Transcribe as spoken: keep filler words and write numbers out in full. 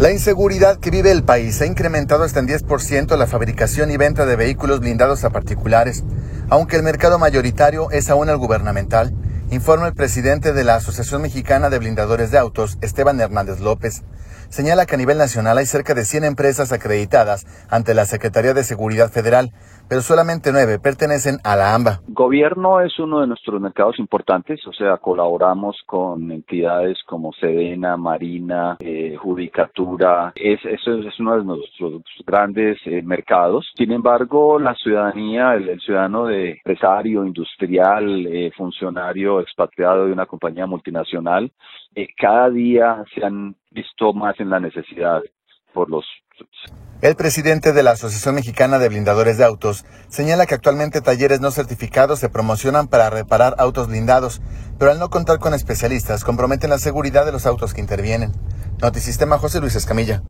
La inseguridad que vive el país ha incrementado hasta en diez por ciento la fabricación y venta de vehículos blindados a particulares, aunque el mercado mayoritario es aún el gubernamental, informa el presidente de la Asociación Mexicana de Blindadores de Autos, Esteban Hernández López. Señala que a nivel nacional hay cerca de cien empresas acreditadas ante la Secretaría de Seguridad Federal, pero solamente nueve pertenecen a la AMBA. Gobierno es uno de nuestros mercados importantes, o sea, colaboramos con entidades como Sedena, Marina, eh, Judicatura, es, eso es uno de nuestros grandes eh, mercados. Sin embargo, la ciudadanía, el, el ciudadano de empresario, industrial, eh, funcionario, expatriado de una compañía multinacional, eh, cada día se han visto más en la necesidad por los... El presidente de la Asociación Mexicana de Blindadores de Autos señala que actualmente talleres no certificados se promocionan para reparar autos blindados, pero al no contar con especialistas comprometen la seguridad de los autos que intervienen. Notisistema, José Luis Escamilla.